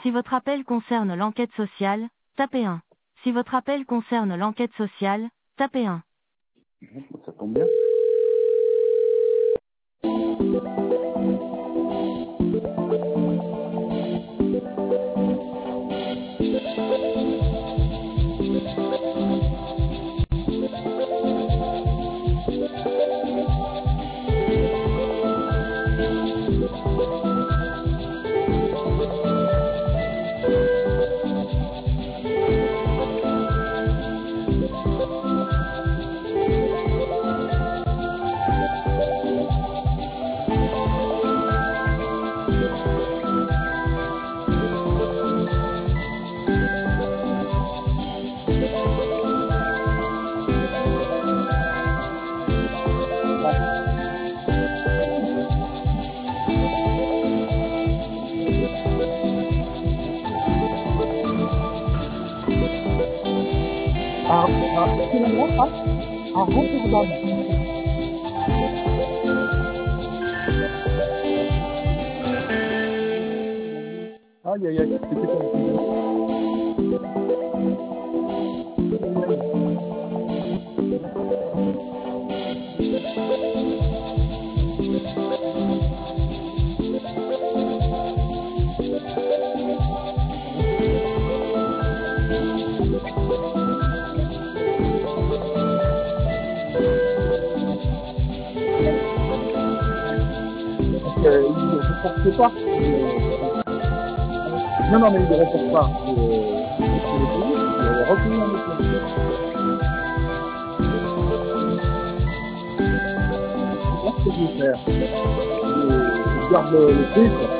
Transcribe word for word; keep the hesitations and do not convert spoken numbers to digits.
Si votre appel concerne l'enquête sociale, tapez un. Si votre appel concerne l'enquête sociale, tapez un. Ça tombe bien. à, à quel endroit ça À Rotterdam. Aïe aïe aïe, c'était pas euh, il ne reporte pas. Euh, non, non, mais il ne reporte pas. Euh, il est reconnu en métro. C'est ce que je vais faire. Je, je garde le, le truc.